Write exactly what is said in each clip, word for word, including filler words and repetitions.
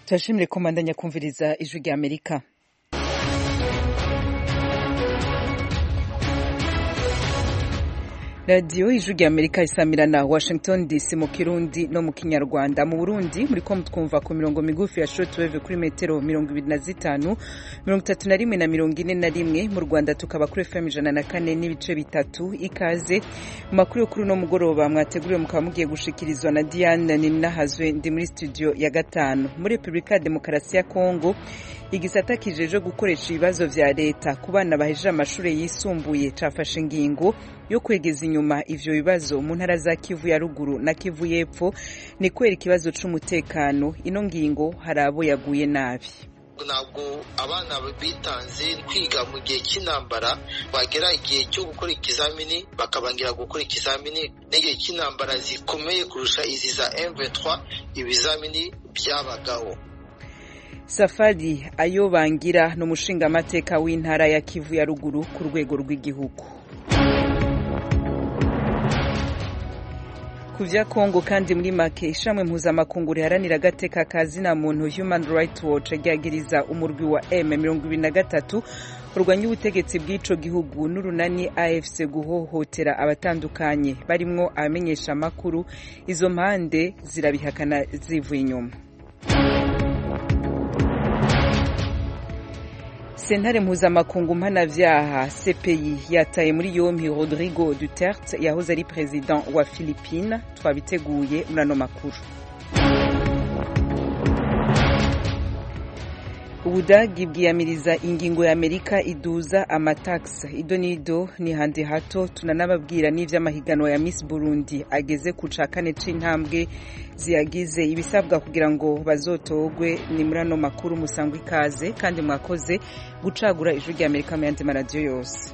turashimire komandanya kumviriza ijwi rya Amerika. Radio ijwi rya Amerika isamirana Washington D C mu Kirundi no mu Kinyarwanda. Mu Burundi muri ko mutwumva ku mirongo migufi ya shortwave kuri metero mirongo ibiri na zitanu, mirongo itatu na rimwe na mirongo ine na rimwe. Mu Rwanda tukaba kuri F M ijana na kane n'ibice bitatu. Ikaze mu makuru kuri no mugoroba mwateguriwe mukaba mugiye gushikirizwa na Diane Ninahazwe ndi muri studio ya gatanu. Muri Republika ya Demokarasi ya Kongo igisata kijeje gukoresha ibibazo vya leta ku bana bahejeje amashuri yisumbuye cafashe ingingo yo kwegeza inyuma ivyo bibazo mu ntara za Kivu ya ruguru na Kivu y'epfo ni kwera ikibazo c'umutekano. Ino ngingo hari abo yaguye nabi. Ntabwo abana bitanze kwiga mu gihe cy'intambara bagera igihe cyo gukora ikizamini bakabangira gukora ikizamini n'igihe cy'intambara zikomeye kurusha izi za M vingt-trois ibizamini byabagaho. Safari ayo bangira no mushinga amateka w'intara ya Kivu ya ruguru ku rwego rw'igihugu. Kuvya Kongo kandi muri make ishamwe mpuzamakungu riharanira agateka kazina muntu Human Rights Watch ryagiriza umurwi wa M mirongo ibiri na gatatu urwanya ubutegetsi bw'ico gihugu n'urunani A F C guhohotera abatandukanye barimwo abamenyesha makuru. Izo mpande zirabihakana zivuye inyuma. Sentare mpuzamakungu mpanavyaha C P I yataye muri yompi Rodrigo Duterte yahoze ari president wa Philippines. Twabiteguye murano makuru. Ubudagi bwiyamiriza ingingo ya Amerika iduza amatax. Idonido ni handi hato tunanababwira n'ivy'amahiganwa ya Miss Burundi ageze ku cakane c'intambwe ziyagize ibisabwa kugira ngo bazotogwe. Ni murano makuru musangwa ikaze kandi mwakoze gucagura ijwi rya Amerika mu yandi maradiyo yose.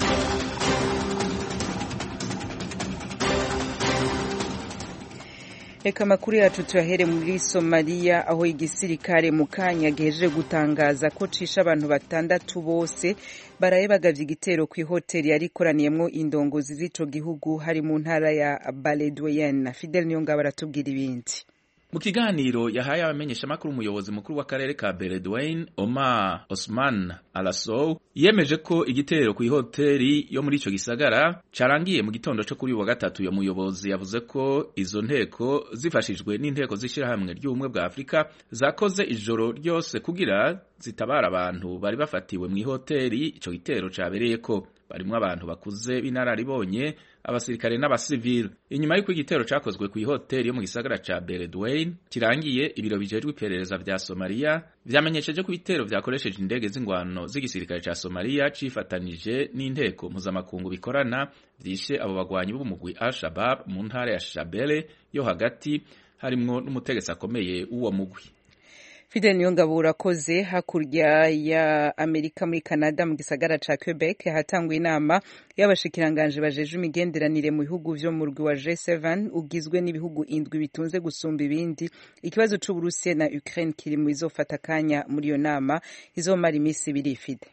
Eka makuru yacu tuyahere muri Somalia aho igisirikare mu kanya gejeje gutangaza ko cisha abantu batandatu bose baraye bagavye igitero ku hoteli yari koraniyemwo indongozi z'ico gihugu hari mu ntara ya Baledweyne. Fidel Niyongabo aratubwira ibindi. Mu kiganiro yahaye abamenyesha makuru umuyobozi mukuru w'akarere ka Beledweyne Omar Osman Alassou yemeje ko igitero ku hoteli yo muri ico gisagara carangiye mu gitondo cyo kuri wa gatatu. Ya muyobozi yavuze ko izo nteko zifashijwe n'inteko zishirahamwe ry'ubumwe bwa Afrika zakoze ijoro ryose kugira zitabara abantu bari bafatiwe mu hoteli ico gitero cabereyeko. Barimwo abantu bakuze b'inararibonye, abasirikare n'abasivile. Inyuma y'uko igitero cakozwe ku hoteli yo mu gisagara ca Beledweyne kirangiye, ibiro bijejwe iperereza vya Somalia vyamenyesheje ko ibitero vyakoresheje indege z'ingwano z'igisirikare ca Somalia cifatanije n'inteko mpuzamakungu bikorana vyishe abo bagwanyi b'umugwi Al-Shabaab mu ntara ya Shabelle yo hagati, harimwo n'umutegetsi akomeye w'uwo mugwi. Fidel Niyongabo urakoze. Hakurya ya Amerika muri Canada mu gisagara ca Quebec hatanguye inama y'abashikiranganje bajeje imigenderanire mu bihugu vyo mu rwi wa G seven ugizwe n'ibihugu indwi bitunze gusumba ibindi. Ikibazo c'Uburusiya na Ukraine kiri mu izofata kanya muri iyo nama izomara imisi ibiri. Fide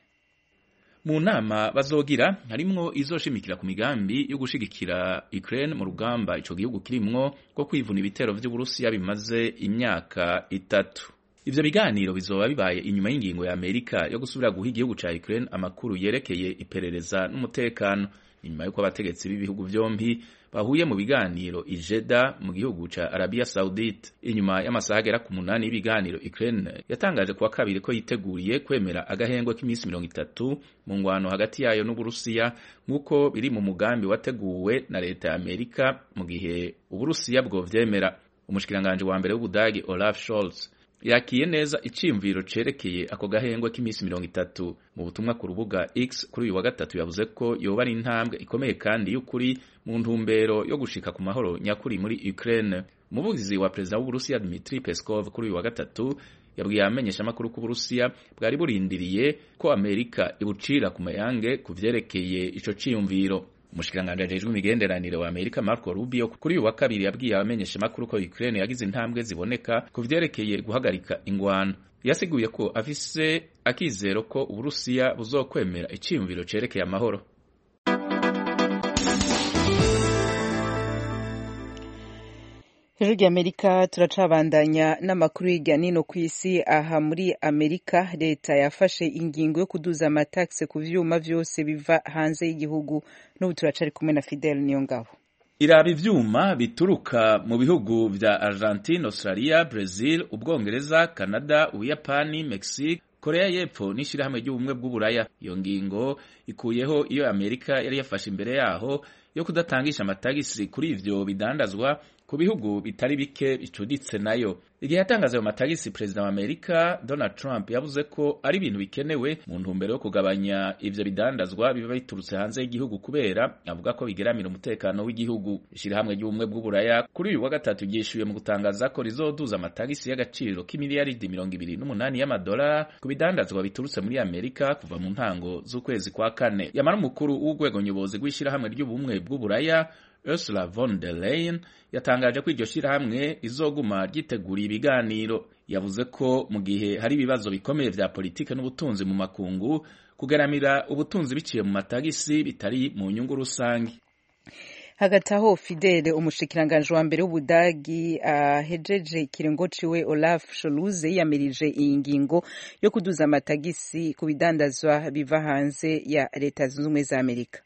mu nama bazogira harimwo izoshimikira ku migambi yo gushigikira Ukraine mu rugamba ico gihugu kirimwo ko kwivuna ibitero vy'Uburusiya bimaze imyaka itatu. Ivyo biganiro bizoba bibaye inyuma y'ingingo ya Amerika yo gusubira guha igihugu ca Ukraine amakuru yerekeye iperereza n'umutekano, inyuma y'uko abategetsi b'ibihugu vyompi bahuye mu biganiro i Jeddah mu gihugu ca Arabia Saudite. Inyuma y'amasaha agera ku munani y'ibiganiro, Ukraine yatangaje kuwa kabiri ko yiteguriye kwemera agahengwe k'imisi mirongo itatu mu ngwano hagati yayo n'Uburusiya nk'uko biri mu mugambi wateguwe na leta ya Amerika mu gihe Uburusiya bwo vyemera. Umushikiranganje wa mbere w'Ubudagi Olaf Scholz yakiye neza iciyumviro cerekeye ako gahengwe k'imisi mirongo itatu. Mu butumwa ku rubuga X kuri uyu wa gatatu yavuze ko yoba ari intambwe ikomeye kandi y'ukuri mu ntumbero yo gushika ku mahoro nyakuri muri Ukraine. Umuvugizi wa perezida w'Uburusiya Dmitry Peskov kuri uyu wa gatatu yabwiye abamenyesha amakuru ko Uburusiya bwari burindiriye ko Amerika ibucira ku mayange ku vyerekeye ico ciyumviro. Umushikiranganje ajejwe imigenderanire wa Amerika Marco Rubio kuri uyu wa kabiri yabwiye abamenyesha makuru ko Ukraine yagize intambwe ziboneka ku vyerekeye guhagarika ingwano. Yasiguye ko afise akizero ko Uburusiya buzokwemera iciyumviro cerekeye amahoro. Ijwi ry'Amerika turacabandanya n'amakuru hirya no hino ku isi. Aha muri Amerika leta yafashe ingingo yo kuduza amataxe ku vyuma vyose biva hanze y'igihugu. N'ubu turacari kumwe na Fidel Niyongabo. Iraba ivyuma bituruka mu bihugu vya Argentine, Australia, Brazil, Ubwongereza, Canada, Ubuyapani, Mexique, Korea y'Epfo n'ishirahamwe ry'ubumwe bw'Uburaya. Iyo ngingo ikuyeho iyo Amerika yari yafashe imbere yaho yo kudatangisha amatagisi kuri ivyo bidandazwa ku bihugu bitari bike bicuditse nayo. Igihe yatangaza ayo matagisi, Perezida wa Amerika Donald Trump yavuze ko ari ibintu bikenewe mu ntumbero yo kugabanya ivyo bidandazwa biba biturutse hanze y'igihugu, kubera avuga ko bigeramira umutekano w'igihugu. Ishirahamwe ry'ubumwe bw'Uburaya kuri uyu wa gatatu ryishuye mu gutangaza ko rizoduza amatagisi y'agaciro k'imiliyaridi mirongo ibiri n'umunani y'amadolari ku bidandazwa biturutse muri Amerika kuva mu ntango z'ukwezi kwa kane. Yamara umukuru w'urwego nyobozi rw'ishirahamwe ry'ubumwe bw'Uburaya Ursula von der Leyen yatangaje ko iryo shirahamwe izoguma ryiteguriye ibiganiro. Yavuze ko mu gihe hari ibibazo bikomeye vya politike n'ubutunzi mu makungu, kugaramira ubutunzi biciye mu matagisi bitari mu nyungu rusange. Hagati aho Fidele, umushikiranganje wa mbere w'Ubudagi ahejeje uh, ikiringo ciwe Olaf Scholz yamirije iyi ngingo yo kuduza amatagisi ku bidandazwa biva hanze ya Leta Zunze Ubumwe za Amerika.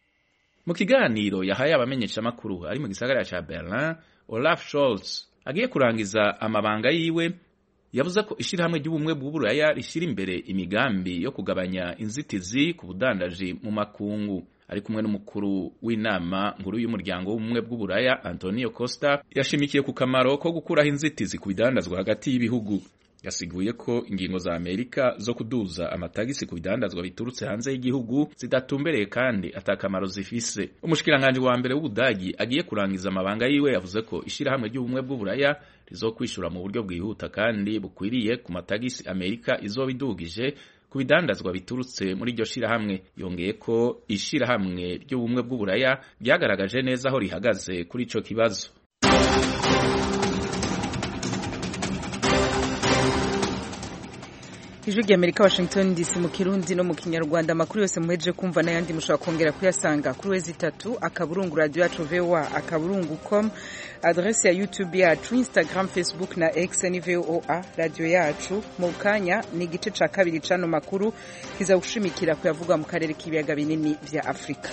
Mu kiganiro yahaye abamenyesha makuru ari mu gisagara ca Berlin, Olaf Scholz agiye kurangiza amabanga yiwe yavuze ko ishirahamwe ry'ubumwe bw'Uburaya rishira imbere imigambi yo kugabanya inzitizi ku budandaji mu makungu. Ari kumwe n'umukuru w'inama nkuru y'umuryango w'ubumwe bw'Uburaya Antonio Costa yashimikiye ku kamaro ko gukuraho inzitizi ku bidandazwa hagati y'ibihugu. Yasiguye ko ingingo za Amerika zo kuduza amatagisi ku bidandazwa biturutse hanze y'igihugu zidatumbereye kandi atakamaro zifise. Umushikiranganje wa mbere w'Ubudagi agiye kurangiza amabanga yiwe yavuze ko ishirahamwe ry'ubumwe bw'Uburaya rizokwishura mu buryo bwihuta kandi bukwiriye ku matagisi Amerika izobidugije ku bidandazwa biturutse muri iryo shirahamwe. Yongeye ko ishirahamwe ry'ubumwe bw'Uburaya ryagaragaje neza aho rihagaze kuri ico kibazo. Ijwi ry'Amerika, Washington D C mu Kirundi no mu Kinyarwanda. Amakuru yose muhejeje kumva n'ayandi mushobora kongera kuyasanga kuri wezi itatu akaburungu radio yacu V O A akaburungu com, adresse ya YouTube yacu, Instagram, Facebook na X ni V O A radio yacu. Mu kanya ni igice ca kabiri cano makuru kiza gushimikira kuyavuga mu karere k'ibiyaga binini vya Afrika.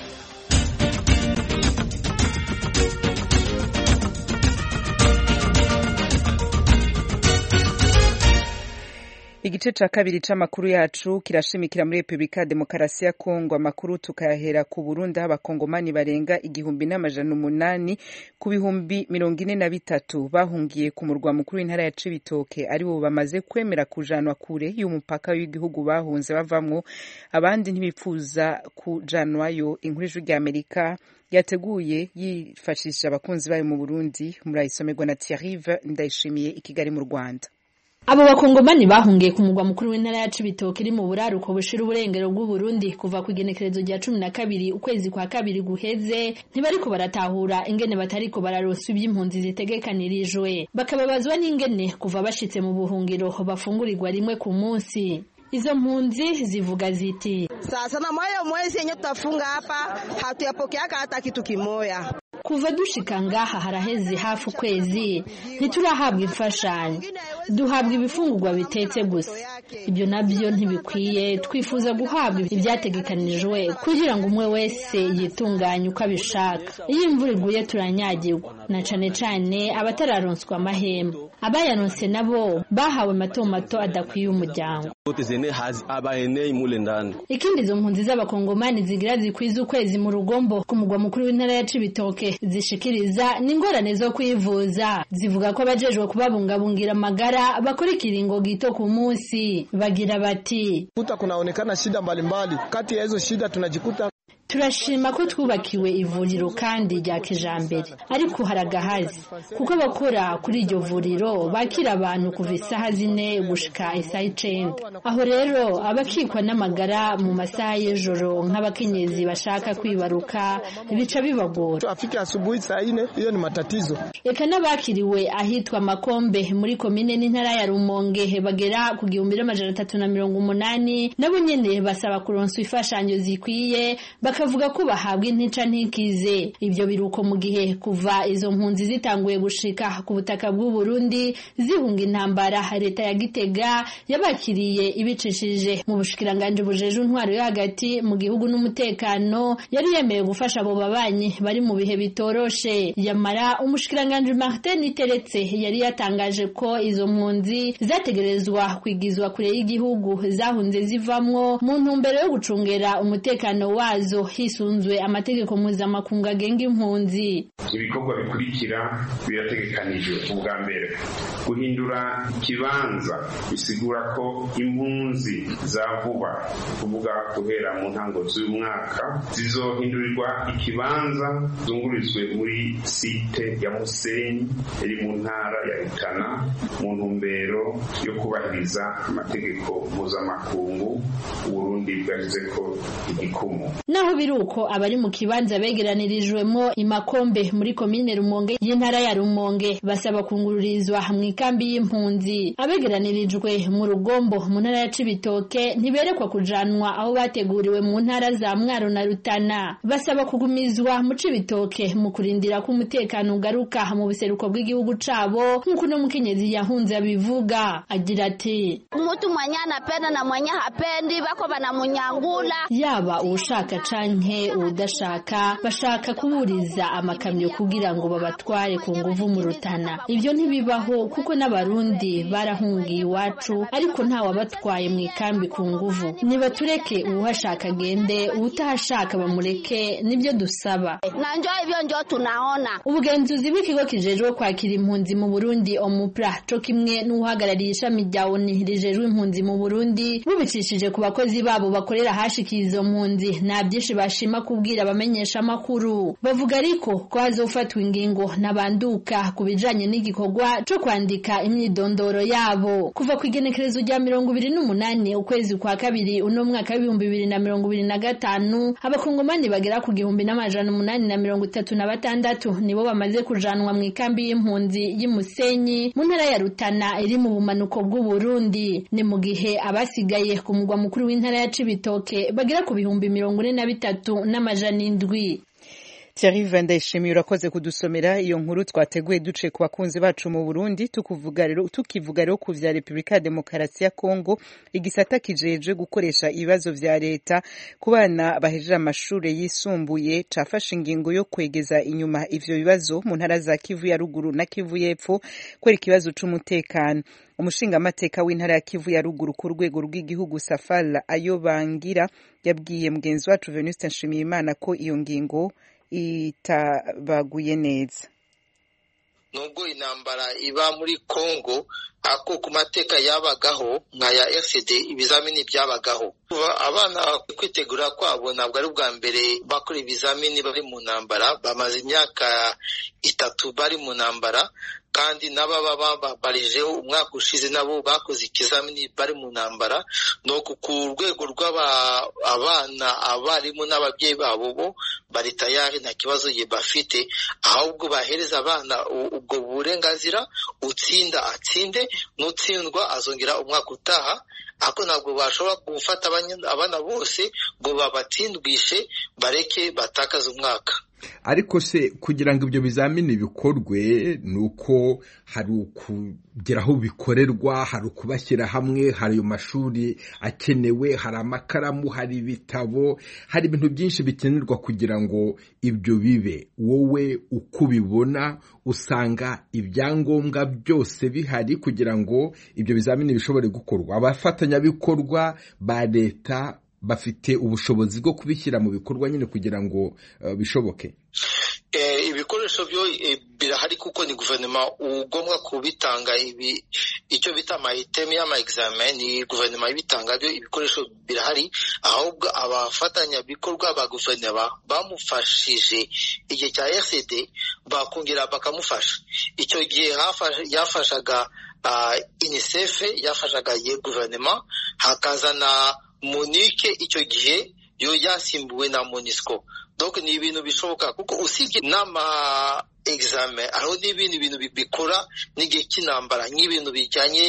Igice ca kabiri c'amakuru yacu kirashimikira muri Republika Demokarasi ya Kongo. Amakuru tukayahera ku Burundi, abakongomani barenga igihumbi n'amajana umunani ku bihumbi mirongo ine na bitatu bahungiye ku murwa mukuru w'intara ya Cibitoke aribo bamaze kwemera kujanwa kure y'umupaka w'igihugu bahunze bavamwo. Abandi ntibipfuza kujanwayo. Inkuru y'Ijwi ry'Amerika yateguye yifashishije abakunzi bayo mu Burundi, murayisomerwa na Thierry Ndayishimiye i Kigali mu Rwanda. Abo bakongomani bahungiye ku mugwa mukuru w'intara ya Cibitoke iri mu buraruko bushira uburengero bw'u Burundi kuva ku igenekerezo rya cumi na kabiri ukwezi kwa kabiri guheze, ntibariko baratahura ingene batariko bararonswa ivy'impunzi zitegekanirijwe. Bakababazwa n'ingene kuva bashitse mu buhungiro bafungurirwa rimwe ku munsi. Izo mpunzi zivuga ziti, sasa na moyo mwezi yenye tutafunga hapa hatuyapokeaka hata kitu kimoya. Kuva dushika ngaha haraheze hafi ukwezi ntiturahabwa imfashanyo, duhabwa ibifungurwa bitetse gusa. Ibyo nabyo ntibikwiye, twifuza guhabwa ibyategekanijwe kugira ngo umwe wese yitunganye uko abishaka. Iyo imvura iguye turanyagirwa, na cane cane abatararonswa amahema. Abayaronse nabo bahawe mato mato adakwiye umuryango. Ikindi izo mpunzi z'abakongomani zigira zikwiza ukwezi mu rugombo ku mugwa mukuru w'intara ya Cibitoke zishikiriza n'ingorane zo kwivuza. Zivuga ko bajejwe kubabungabungira amagara bakora ikiringo gito ku munsi. Bagira bati, kuta kunaonekana shida mbalimbali, kati ya hizo shida tunajikuta turashima ko twubakiwe ivuriro kandi rya kijambere, ariko haragahazi kuko bakora kuri iryo vuriro bakira abantu kuva isaha zine gushika isaha icenda. Aho rero abakikwa n'amagara mu masaha y'ijoro nk'abakenyezi bashaka kwibaruka bica bibagora. Afike asubuhi saa ine, hiyo ni matatizo. Eka n'abakiriwe ahitwa Makombe muri komine n'intara ya Rumonge bagera ku gihumbi n'amajana atatu na mirongo umunani nabo nyene basaba kuronswa ifashanyo zikwiye baka bakavuga ko bahabwa intica ntikize. Ibyo biruko mu gihe kuva izo mpunzi zitanguye gushika ku butaka bw'u Burundi zihunga intambara, leta ya Gitega yabakiriye ibicishije mu bushikiranganje bujeje intwaro yo hagati mu gihugu n'umutekano, yari yemeye gufasha abo babanyi bari mu bihe bitoroshe. Yamara umushikiranganje Martin Iteretse yari yatangaje ko izo mpunzi zategerezwa kwigizwa kure y'igihugu zahunze zivamwo mu ntumbero yo gucungera umutekano wazo hisunzwe amategeko mpuzamakungu agenga impunzi. Ibikorwa bikurikira birategekanijwe. Ubwa mbere, guhindura ikibanza bisigura ko impunzi za vuba, kuvuga guhera mu ntango z'umwaka, zizohindurirwa ikibanza zungurizwe muri site ya Musenyi iri mu ntara ya Rutana mu ntumbero yo kubahiriza amategeko mpuzamakungu Burundi bwagize ko igikumu. Naho biruko abari mu kibanza begeranirijwemo Imakombe muri komine Rumonge y'intara ya Rumonge basaba kungururizwa mu ikambi y'impunzi. Abegeranirijwe mu Rugombo mu ntara ya Cibitoke ntiberekwa kujanwa aho bateguriwe mu ntara za Mwaro na Rutana. Basaba kugumizwa mu Cibitoke mu kurindira ko umutekano ugaruka mu buseruko bw'igihugu cabo, nk'uko no mukenyezi yahunze abivuga. Agira ati, umuntu mwenye anapenda na mwenye hapendi bako banamunyangula. Yaba ushaka canke udashaka bashaka kuburiza amakamyo kugira ngo babatware ku nguvu mu Rutana. Ibyo ntibibaho kuko n'abarundi barahungiye iwacu, ariko nta wabatwaye mu ikambi ku nguvu. Nibatureke uwashaka gende, utahashaka bamureke, nibyo dusaba. Na njoo hivyo njoo tunaona. Ubugenzuzi bw'ikigo kijejwe kwakira impunzi mu Burundi Omupra co kimwe n'uhagarariye ishami rya O N U rijejwe impunzi mu Burundi bubicishije ku bakozi babo bakorera hashikiye izo mpunzi, nta byinshi bashima kubwira abamenyesha amakuru. Bavuga ariko ko hazofatwa ingingo n'abanduka ku bijanye n'igikorwa co kwandika imyidondoro yabo. Kuva ku igenekerezo rya mirongo ibiri n'umunani ukwezi kwa kabiri uno mwaka w'ibihumbi bibiri na mirongo ibiri na gatanu, abakongomani bagera ku gihumbi n'amajana umunani na mirongo itatu na batandatu nibo bamaze kujanwa mu ikambi y'impunzi y'Imusenyi mu ntara ya Rutana iri mu bumanuko bw'u Burundi. Ni mu gihe abasigaye ku mugwa mukuru w'intara ya Cibitoke bagera ku bihumbi mirongo ine na bitatu n'amajana indwi. Thierry Vandayishimiye urakoze kudusomera iyo nkuru twateguye duce ku bakunzi bacu mu Burundi. Tukuvuga rero tukivuga rero ku vya Republika ya Demokarasi ya Kongo, igisata kijeje gukoresha ibibazo vya leta ku bana bahejeje amashure yisumbuye cafashe ingingo yo kwegeza inyuma ivyo bibazo mu ntara za Kivu ya ruguru na Kivu y'epfo kwera ikibazo c'umutekano. Umushinga amateka w'intara ya Kivu ya ruguru ku rwego rw'igihugu Safala Ayobangira yabwiye mugenzi wacu Venuste Nshimiyimana ko iyo ngingo itabaguye neza. Nubwo intambara iba muri Kongo, ako ku mateka yabagaho nka ya R C D ibizamini byabagaho. Abana kwitegura kwabo ntabwo ari ubwa mbere bakora ibizamini bari mu ntambara, bamaze imyaka itatu bari mu ntambara, kandi n'ababa babarijeho umwaka ushize nabo bakoze ikizamini bari mu ntambara. No ku rwego rw'abana abarimu n'ababyeyi babo bo bari tayari nta kibazo ye bafite, ahubwo bahereza abana ubwo burenganzira, utsinda atsinde, nutsindwa azongera umwaka utaha. Ako ntabwo bashobora gufata abana bose ngo babatsindwishe bareke batakaza umwaka. Ariko se kugira ngo ibyo bizamini bikorwe nuko hari ukugera aho bikorerwa, hari ukubashyira hamwe, hari ayo mashuri akenewe, hari amakaramu, hari ibitabo, hari ibintu byinshi bikenerwa kugira ngo ibyo bibe. Wowe uko ubibona usanga ibyangombwa byose bihari kugira ngo ibyo bizamini bishobore gukorwa? Abafatanyabikorwa ba leta bafite ubushobozi bwo kubishyira mu bikorwa nyine kugira ngo uh, bishoboke? Eh, ibikoresho byo e, birahari kuko ni guverinoma ugomba kubitanga. Ibi icyo bita amayiteme y'ama examen ni guverinoma ibitanga, byo ibikoresho birahari, ahubwo abafatanya bikorwa ba guverinoma bamufashije igihe cya R C D bakongera bakamufasha. Icyo gihe yafashaga uh, UNICEF, yafashaga ye guverinoma, hakazana Monique icyo gihe yo yasimbuwe na Monisco. Donc ni ibintu bishoboka kuko usibye n'ama examen aho n'ibindi bintu bikora n'igihe cy'intambara, nk'ibintu bijyanye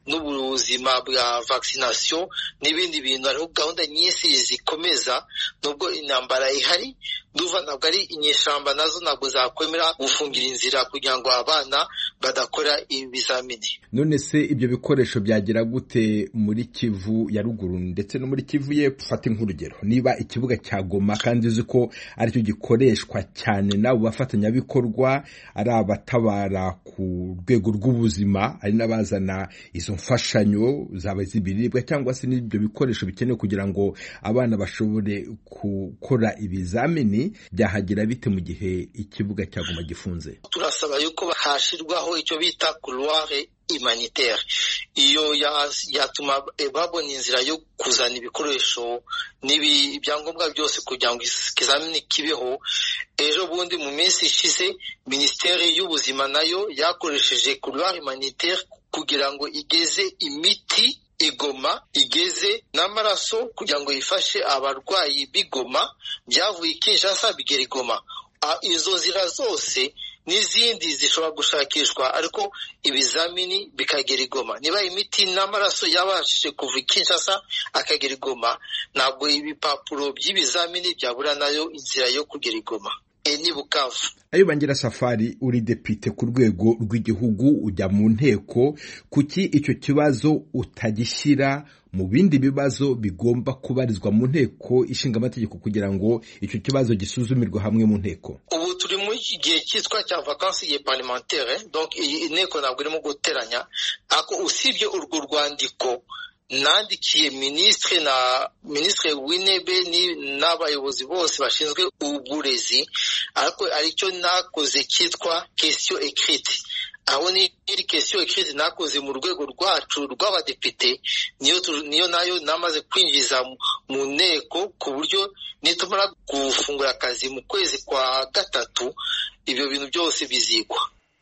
n'ubuzima bwa vaccination n'ibindi bintu. Hariho gahunda nyinshi zikomeza nubwo intambara ihari, nduva ntabwo ari inyeshamba nazo ntabwo zakwemera gufungira inzira kugira ngo abana badakora ibizamini. None se ibyo bikoresho byagira gute muri Kivu ya ruguru ndetse no muri Kivu y'epfo? Fata nk'urugero, niba ikibuga cya Goma kandi uzi ko aricyo gikoreshwa cyane n'abo bafatanyabikorwa, ari abatabara ku rwego rw'ubuzima, ari n'abazana izo mfashanyo zaba z'ibiribwa cyangwa se n'ibyo bikoresho bikenewe kugira ngo abana bashobore gukora ibizamini, byahagira bite mu gihe ikibuga cya Goma gifunze? Turasaba yuko hashirwaho icyo bita couloir humanitaire. Iyo yatuma babona inzira yo kuzana ibikoresho n'ibi ibyangombwa byose kugira ngo ikizamini kibeho. Ejo bundi mu minsi ishize Ministeri y'Ubuzima nayo yakoresheje couloir humanitaire kugira ngo igeze imiti Igoma, igeze n'amaraso kugira ngo yifashe abarwayi b'Igoma byavuye Kinshasa bigera Igoma. Izo nzira zose n'izindi zishobora gushakishwa ariko ibizamini bikagera Igoma. Niba imiti n'amaraso yabashije kuva Kinshasa akagera Igoma, ntabwo ibipapuro by'ibizamini byabura nayo inzira yo kugera Igoma. E ni Bukavu. Ayobangira Safari, uri depite ku rwego rw'igihugu, ujya mu nteko, kuki icyo kibazo utagishyira mu bindi bibazo bigomba kubarizwa mu nteko ishinga amategeko kugira ngo icyo kibazo gisuzumirwe hamwe mu nteko? Ubu turi mu gihe cyitwa cya vacances parlementaire, donc inteko ntabwo irimo guteranya. Ako usibye urwo rwandiko nandikiye ministre na ministre w'intebe n'abayobozi bose bashinzwe uburezi, ariko aricyo nakoze cyitwa question écrite. Aho ni iri question écrite nakoze mu rwego rwacu rw'abadepite, niyo niyo nayo namaze kwinjiza mu nteko ku buryo nitumara gufungura akazi mu kwezi kwa gatatu ibyo bintu byose bizigwa.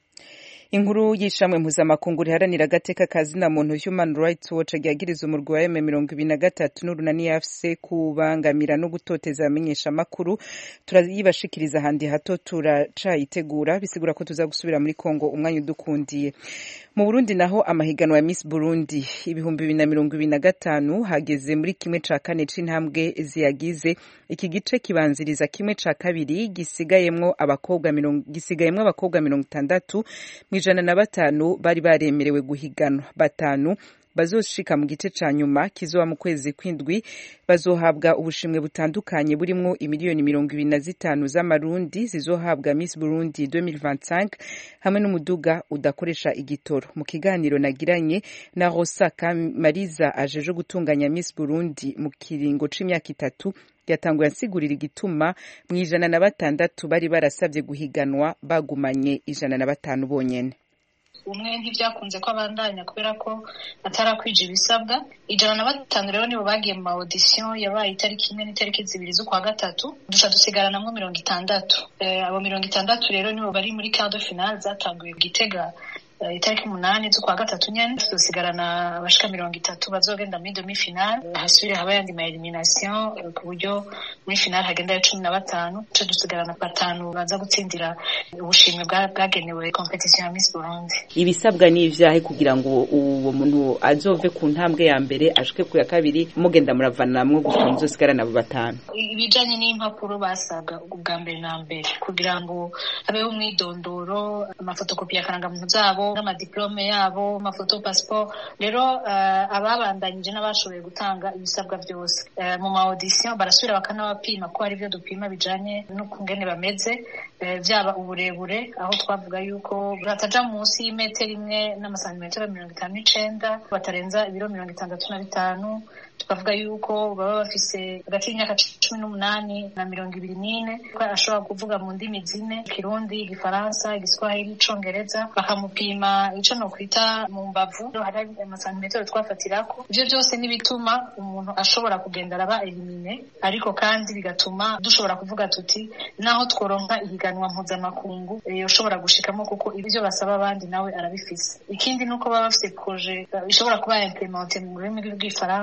Inkuru y'ishamwe mpuzamakungu riharanira agateka ka zina muntu Human Rights Watch ryagiriza umurwi wa M mirongo ibiri na gatatu n'urunani F C kubangamira no gutoteza amenyesha makuru. Turayibashikiriza handi hato turacayitegura, bisigura ko tuza gusubira muri Kongo umwanya udukundiye. Mu Burundi naho amahiganwa ya Miss Burundi ibihumbi bibiri na mirongo ibiri na gatanu hageze muri kimwe ca kane c'intambwe ziyagize. Iki gice kibanziriza kimwe ca kabiri gisigayemwo abakobwa mirongo gisigayemwo abakobwa mirongo itandatu ijana na batanu bari baremerewe guhiganwa. Batanu bazoshika mu gice ca nyuma kizoba mu kwezi kwindwi bazohabwa ubushimwe butandukanye burimwo imiliyoni mirongo ibiri na zitanu z'amarundi zizohabwa Miss Burundi deux mille vingt-cinq hamwe n'umuduga udakoresha igitoro. Mu kiganiro nagiranye na Rosa Kamariza ajeje gutunganya Miss Burundi mu kiringo c'imyaka itatu, yatanguye ansigurira igituma mu ijana na batandatu bari barasabye guhiganwa bagumanye ijana na batanu bonyene. Umwe ntivyakunze ko abandanya kubera ko atarakwije ibisabwa. Ijana na batanu rero nibo bagiye mu audition yabaye itariki imwe n'itariki zibiri z'ukwa gatatu, duca dusigarana mu mirongo itandatu. Eh, abo mirongo itandatu rero nibo bari muri quart de finale zatanguye Gitega itariki umunani z'ukwa gatatu nyene. Dusigarana abashika mirongo itatu bazogenda muri demi finale, hasubire haba yandi ma elimination ku buryo muri finale hagenda cumi na batanu, duca dusigarana batanu baza gutsindira ubushimwe bwagenewe competition ya Miss Burundi. Ibisabwa ni ivyahe kugira ngo uwo muntu azove ku ntambwe ya mbere ashike ku ya kabiri mugenda muravanamwe gushika muzosigarana abo batanu? Ibijanye n'impapuro basabwa ubwa mbere na mbere kugira ngo habeho umwidondoro, amafotokopi ya karangamuntu zabo, n'amadiplome yabo, amafoto passport. Rero uh, ababandanyije n'abashoboye gutanga ibisabwa byose uh, mu ma audition barasubira bakanabapima ko ari byo dupima bijanye no kungene bameze, uh, byaba uburebure aho twavuga yuko bataja munsi y'imetero imwe n'amasantimetero mirongo itanu n'icenda, batarenza ibiro mirongo itandatu na bitanu. Tukavuga yuko baba bafise hagati y'imyaka cumi n'umunani na mirongo ibiri n'ine, ko ashobora kuvuga mu ndimi zine: Kirundi, Igifaransa, Igiswahili, Icongereza. Bakamupima ico no kwita mu mbavu, hari amasantimetero twafatirako. Ivyo byose nibituma umuntu ashobora kugenda araba elimine, ariko kandi bigatuma dushobora kuvuga tuti naho tworonka ihiganwa mpuzamakungu yoshobora gushikamo kuko ibyo basaba abandi nawe arabifise. Ikindi nuko baba bafise projet ishobora kuba implementé mu rurimi rw'Igifaransa mu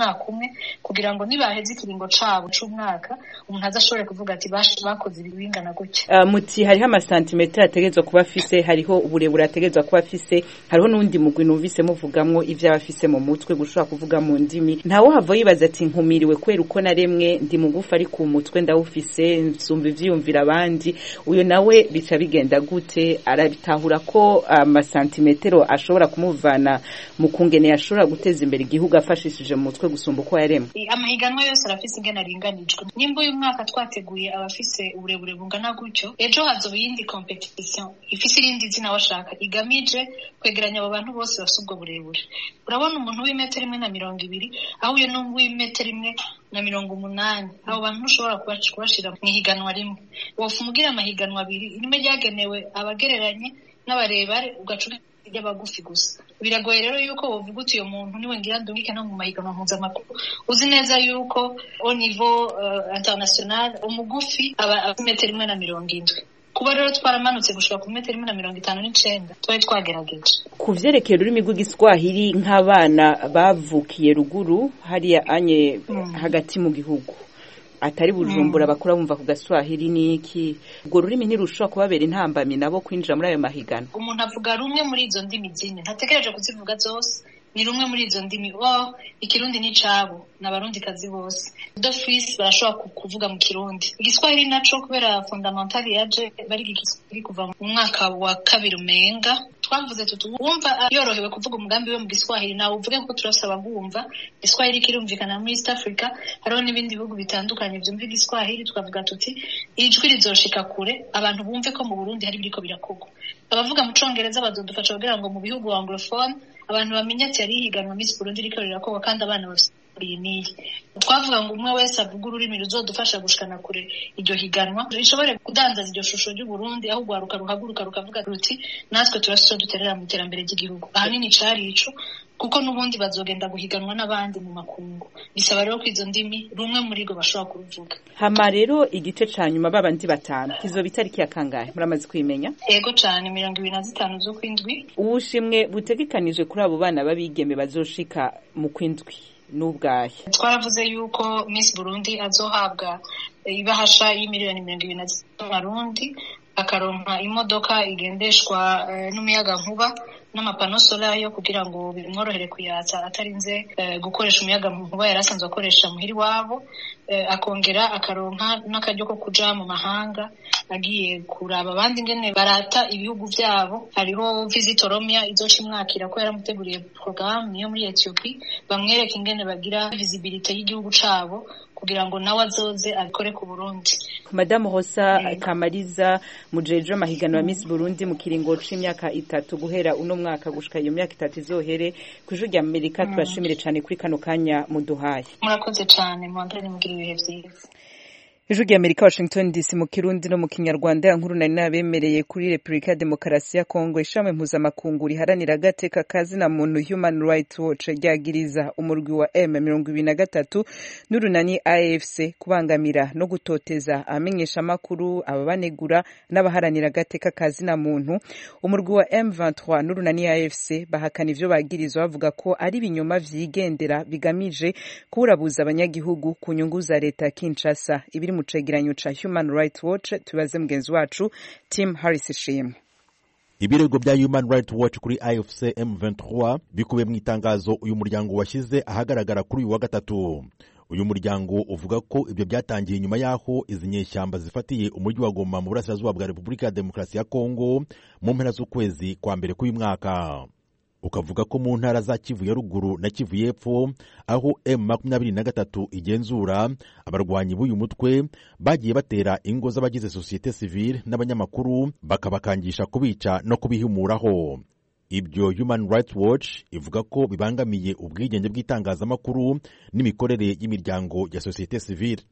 umwaka umwe kugira ngo nibaheze ikiringo cabo c'umwaka umuntu azashobore kuvuga ati bakoze ibingana gutya. Uh, muti hariho amasantimetero ategezwa kuba afise, hariho uburebure ategezwa kuba afise, hariho n'undi mugwi numvise muvugamwo ivyo abafise mu mutwe gushobora kuvuga mu ndimi. Ntawo hava yibaza ati nkumiriwe kwera uko naremwe ndi mugufa ari ku mutwe ndawufise nsumva ivyiyumvira abandi, uyo nawe bica bigenda gute? Arabitahura ko amasantimetero um, ashobora kumuvana mu kungene yashobora guteza imbere igihugu afashishije mu mutwe gusumba uko yaremwe. Amahiganwa yose arafise ingene aringanijwe. Nimba uyu mwaka twateguye abafise uburebure bungana gutyo, ejo hazoba iyindi competition ifise irindi zina washaka igamije kwegeranya abo bantu bose bafise ubwo burebure. Urabona umuntu w'imetero imwe na mirongo ibiri aho uyo n'uwo w'imetero imwe na mirongo umunani, abo bantu ushobora kubashira mu higanwa rimwe. Wofu mugira amahiganwa abiri, rimwe ryagenewe abagereranye n'abarebare ugacuga y'abagufi gusa. Biragoye rero yuko wovuga uti uyo muntu niwe ngira ndungike no mu mahiganwa mpuzamakungu. Uzi neza yuko au niveau uh, international umugufi aba metero imwe na mirongo indwi. Kuba rero twaramanutse gushika ku metero imwe na mirongo itanu n'icenda twari twagerageje. Ku vyerekeye ururimi rw'igiswahili nk'abana bavukiye ruguru hariya anye mm. hagati mu gihugu atari Bujumbura bakura bumva ku gaswahili niki, ubwo rurimi ntirushobora kubabera intambamyi nabo kwinjira muri ayo mahigano. Umuntu avuga rumwe muri izo ndimi zine, ntategereje kuzivuga zose, ni rumwe muri izo ndimi. Oh, ikirundi ni cabo n'abarundi kazi bose d'office barashobora kuvuga mu kirundi. Igiswahili naco kubera fundamental yaje bari igiswahili kuva mu mwaka wa kabiri umenga twavuze tutu wumva yorohewe kuvuga umugambi we mu giswahili nawe uvuge ko turasaba gumva igiswahili kirumvikana muri East Africa. Hariho n'ibindi bihugu bitandukanye byumva igiswahili tukavuga tuti ijwi rizoshika kure abantu bumve ko mu Burundi hari biriko birakogwa. Abavuga mu Congereza bazodufasha kugira ngo mu bihugu anglophone abantu bamenye ati ari higanwa Miss Burundi riko rirakogwa kandi abana bafite biniye. Twavuga ngo umwe wese avuga ururimi ruzodufasha gushikana kure iryo higanwa rishobore kudandaza iryo shusho ry'u Burundi aho gwaruka ruhaguruka rukavuga ruti natwe turasho duterera mu iterambere ry'igihugu. Ahanini cari ico kuko nubundi bazogenda guhiganwa n'abandi mu makungu. Bisaba rero ko izo ndimi rumwe muri go bashobora kuruvuga. Hama rero igice ca nyuma babandi batanu kizoba itariki ya kangahe muramaze kwimenya? Ego cane mirongo ibiri na zitanu zo kwindwi. Ubushimwe butegekanije kuri abo bana babigeme bazoshika mu kwindwi n'ubwahe. Twaravuze yuko Miss Burundi azohabwa ibahasha y'imiliyoni mirongo ibiri na zitanu Marundi, akaronka imodoka igendeshwa uh, n'umuyaga nkuba n'amapano solar yo kugira ngo bimworohere kuyatsa atarinze uh, gukoresha umuyaga nkuba yarasanzwe akoresha muhiri wabo. Uh, akongera akaronka n'akaryo ko kuja mu mahanga agiye kuraba abandi ngene barata ibihugu vyabo. Hariho Visit Oromia izoca imwakira ko yaramuteguriye programme yo muri Ethiopia bamwereka ingene bagira visibility y'igihugu cabo kugira ngo nawe azoze abikore ku Burundi. Madame Rosa Kamariza mujeje amahiganwa ya Miss Burundi mu kiringo c'imyaka itatu guhera uno mwaka gushika iyo myaka itatu izohere kujuru rya Amerika. Turashimire cyane kuri kano kanya muduhaye. Murakoze cyane mwandane mugira ibihe vyiza. Ijuru rya Amerika Washington D C mu Kirundi no mu Kinyarwanda. Ya nkuru nari nabemereye kuri Republika ya Demokarasi ya Kongo ishame mpuzamakungu riharanira agateka kazi na muntu Human Rights Watch ryagiriza umurwi wa M mirongo ibiri na gatatu n'urunani A F C kubangamira no gutoteza amenyesha makuru ababanegura n'abaharanira agateka kazi na muntu. Umurwi wa M vingt-trois n'urunani A F C bahakana ivyo bagirizwa bavuga ko ari binyoma vyigendera bigamije kuburabuza abanyagihugu ku nyungu za leta Kinshasa. Ibiri mu cegeranyo ca Human Rights Watch tubaze mugenzi wacu Tim Harris Shim. Ibirego bya Human Rights Watch kuri A F C M vingt-trois bikubiye mu itangazo uyu muryango washyize ahagaragara kuri uyu wa gatatu. Uyu muryango uvuga ko ibyo byatangiye nyuma yaho izi nyeshyamba zifatiye umujyi wa Goma mu burasirazuba bwa Republika ya Demokarasi ya Kongo mu mpera z'ukwezi kwa mbere k'uyu mwaka. Ukavuga ko mu ntara za Kivu ya ruguru na Kivu y'epfo aho M makumyabiri na gatatu igenzura, abarwanyi b'uyu mutwe bagiye batera ingo z'abagize societe civile n'abanyamakuru bakabakangisha kubica no kubihumuraho. Ibyo Human Rights Watch ivuga ko bibangamiye ubwigenge bw'itangazamakuru n'imikorere y'imiryango ya societe civile.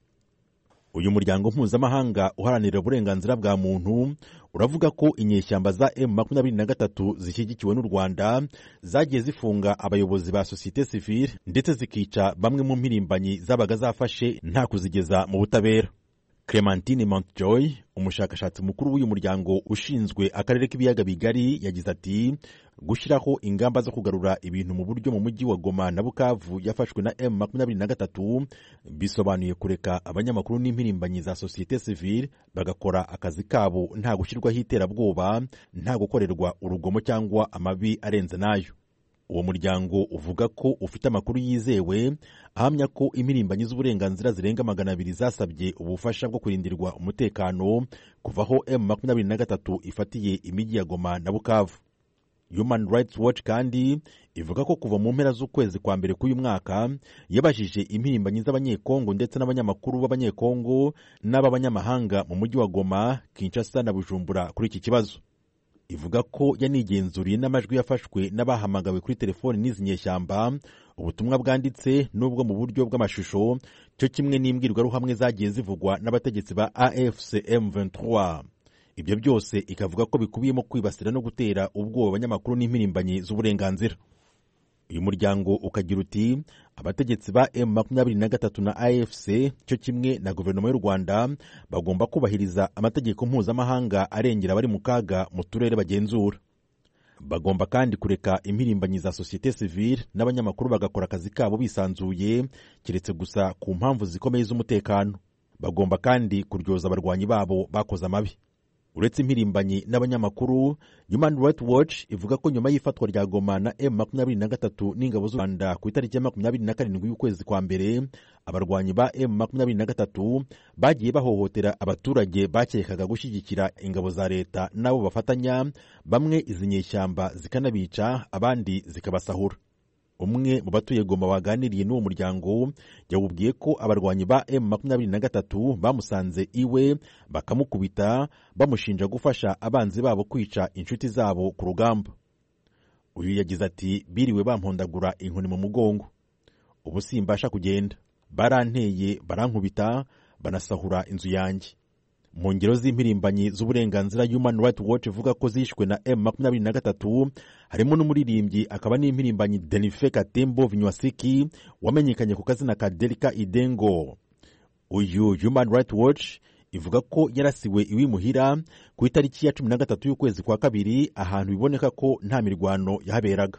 Uyu muryango mpuzamahanga uharanira uburenganzira bwa muntu uravuga ko inyeshyamba za M makumyabiri na gatatu zishyigikiwe n'u Rwanda zagiye zifunga abayobozi ba societe civile ndetse zikica bamwe mu mpirimbanyi zabaga zafashe nta kuzigeza mu butabera. Clementine Mountjoy, umushakashatsi mukuru w'uyu muryango ushinzwe akarere k'ibiyaga bigari, yagize ati gushyiraho ingamba zo kugarura ibintu mu buryo mu mujyi wa Goma na Bukavu yafashwe na M makumyabiri na gatatu bisobanuye kureka abanyamakuru n'impirimbanyi za societe civile bagakora akazi kabo nta gushyirwaho iterabwoba, nta gukorerwa urugomo cyangwa amabi arenze nayo. Uwo muryango uvuga ko ufite amakuru yizewe ahamya ko impirimbanyi z'uburenganzira zirenga magana abiri zasabye ubufasha bwo kurindirwa umutekano kuva aho M makumyabiri na gatatu ifatiye imijyi ya Goma na Bukavu. Human Rights Watch kandi ivuga ko kuva mu mpera z'ukwezi kwa mbere k'uyu mwaka yabajije impirimbanyi z'abanyekongo ndetse n'abanyamakuru b'abanyekongo n'ab'abanyamahanga mu mujyi wa Goma, Kinshasa na Bujumbura kuri iki kibazo. Ivuga ko yanigenzuriye n'amajwi yafashwe n'abahamagawe kuri telefoni n'izi nyeshyamba, ubutumwa bwanditse n'ubwo mu buryo bw'amashusho, cyo kimwe n'imbwirwaruhamwe zagiye zivugwa n'abategetsi ba A F C M vingt-trois. Ibyo byose ikavuga ko bikubiyemo kwibasira no gutera ubwoba abanyamakuru n'impirimbanyi z'uburenganzira. Uyu muryango ukagira uti abategetsi ba M makumyabiri na gatatu na A F C cyo kimwe na guverinoma y'u Rwanda bagomba kubahiriza amategeko mpuzamahanga arengera abari mu kaga mu turere bagenzura. Bagomba kandi kureka impirimbanyi za societe civile n'abanyamakuru bagakora akazi kabo bisanzuye, kiretse gusa ku mpamvu zikomeye z'umutekano. Bagomba kandi kuryoza abarwanyi babo bakoze amabi. Uretse impirimbanyi n'abanyamakuru, Human Rights Watch ivuga ko nyuma y'ifatwa rya Goma na M makumyabiri na gatatu n'ingabo z'u Rwanda ku itariki ya makumyabiri na karindwi y'ukwezi kwa mbere, abarwanyi ba M makumyabiri na gatatu bagiye bahohotera abaturage bakekaga gushyigikira ingabo za leta n'abo bafatanya, bamwe izi nyeshyamba zikanabica, abandi zikabasahura. Umwe mu batuye Goma waganiriye n'uwo muryango yawubwiye ko abarwanyi ba M makumyabiri na gatatu bamusanze iwe bakamukubita, bamushinja gufasha abanzi babo kwica inshuti zabo ku rugamba. Uyu yagize ati biriwe bampondagura inkoni mu mugongo, ubu simbasha kugenda, baranteye barankubita, banasahura inzu yanjye. Mu ngero z'impirimbanyi z'uburenganzira Human Rights Watch ivuga ko zishwe na M makumyabiri na gatatu harimo n'umuririmbyi akaba n'impirimbanyi Denife Katembo Vinywasiki wamenyekanye ku kazina ka Delika Idengo. Uyu Human Rights Watch ivuga ko yarasiwe iwimuhira ku itariki ya cumi na gatatu y'ukwezi kwa kabiri ahantu biboneka ko nta mirwano yahaberaga.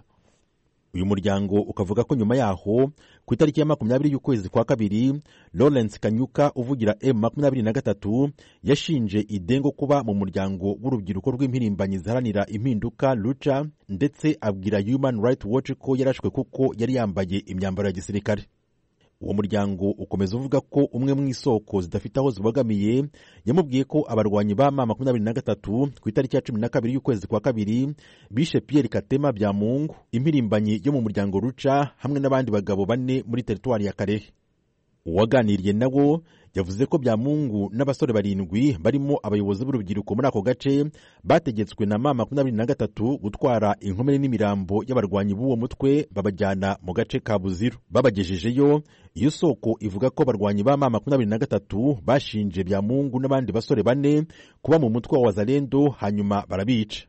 Uyu muryango ukavuga ko nyuma yaho ku itariki ya makumyabiri y'ukwezi kwa kabiri, Lawrence Kanyuka uvugira M makumyabiri na gatatu yashinje Idengo kuba mu muryango w'urubyiruko rw'impirimbanyi ziharanira impinduka Lucha, ndetse abwira Human Rights Watch ko yarashwe kuko yari yambaye imyambaro ya gisirikare. Uwo muryango ukomeza uvuga ko umwe mu isoko zidafite aho zibogamiye yamubwiye ko abarwanyi ba M makumyabiri na gatatu ku itariki ya cumi na kabiri y'ukwezi kwa kabiri bishe Pierre Katema Byamungu, impirimbanyi yo mu muryango Lucha, hamwe n'abandi bagabo bane muri teritwari ya Karehe. Uwaganiriye nabo yavuze ko Byamungu n'abasore barindwi barimo abayobozi b'urubyiruko muri ako gace bategetswe na M makumyabiri na gatatu gutwara inkomere n'imirambo y'abarwanyi b'uwo mutwe babajyana mu gace ka Buziru. Babagejejeyo, iyo soko ivuga ko abarwanyi ba M makumyabiri na gatatu bashinje Byamungu n'abandi basore bane kuba mu mutwe wa Wazalendo, hanyuma barabica.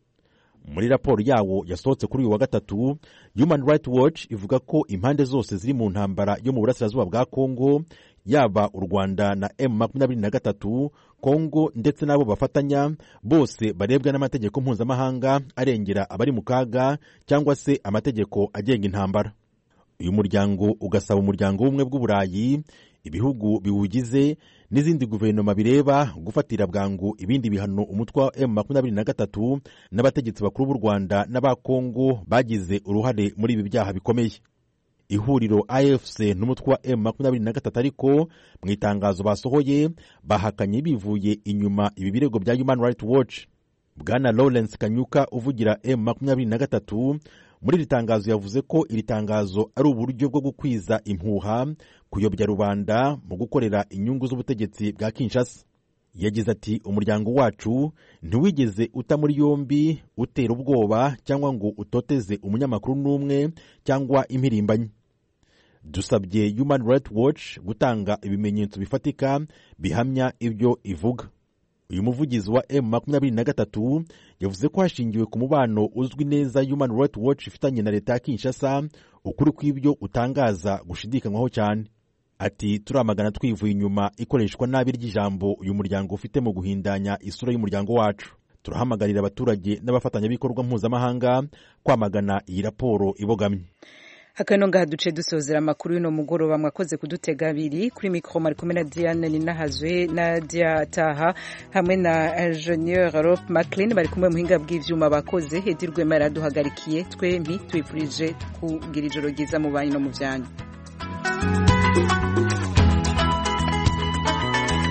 Muri raporo yawo yasohotse kuri uyu wa gatatu, Human Rights Watch ivuga ko impande zose ziri mu ntambara yo mu burasirazuba bwa Kongo, yaba u Rwanda na M makumyabiri na gatatu, Kongo ndetse n'abo bafatanya, bose barebwa n'amategeko mpuzamahanga arengera abari mu kaga cyangwa se amategeko agenga intambara. Uyu muryango ugasaba umuryango w'ubumwe bw'Uburayi, ibihugu biwugize n'izindi guverinoma bireba gufatira bwangu ibindi bihano umutwe wa M makumyabiri na gatatu n'abategetsi bakuru b'u Rwanda n'aba Kongo bagize uruhare muri ibi byaha bikomeye. Ihuriro A F C n'umutwe wa M makumyabiri na gatatu ariko mu itangazo basohoye bahakanye bivuye inyuma ibi birego bya Human Rights Watch. Bwana Lawrence Kanyuka uvugira M makumyabiri na gatatu muri iri tangazo yavuze ko iri tangazo ari uburyo bwo gukwiza impuha, kuyobya rubanda mu gukorera inyungu z'ubutegetsi bwa Kinshasa. Yagize ati umuryango wacu ntiwigeze uta muri yombi, utera ubwoba cyangwa ngo utoteze umunyamakuru n'umwe cyangwa impirimbanyi. Dusabye Human Rights Watch gutanga ibimenyetso bifatika bihamya ibyo ivuga. Uyu muvugizi wa M makumyabiri na gatatu yavuze ko hashingiwe ku mubano uzwi neza Human Rights Watch ifitanye na leta ya Kinshasa, ukuri kw'ibyo utangaza gushidikanywaho cyane. ati turamagana twivuye inyuma ikoreshwa nabi ry'ijambo uyu muryango ufite mu guhindanya isura y'umuryango wacu. Turahamagarira abaturage n'abafatanyabikorwa mpuzamahanga kwamagana iyi raporo ibogamye. Hakano ngaha duce dusozera amakuru y'ino mugoroba. Mwakoze kudutega abiri kuri mikro mari kumwe na Diane Ninahazwe na Dia Taha hamwe na Ingenieur Rolf McLean bari kumwe muhinga bw'ivyuma bakoze. Hedirwe mara duhagarikiye twembi twifurije kugira ijoro ryiza mu banyu no mu vyanyu.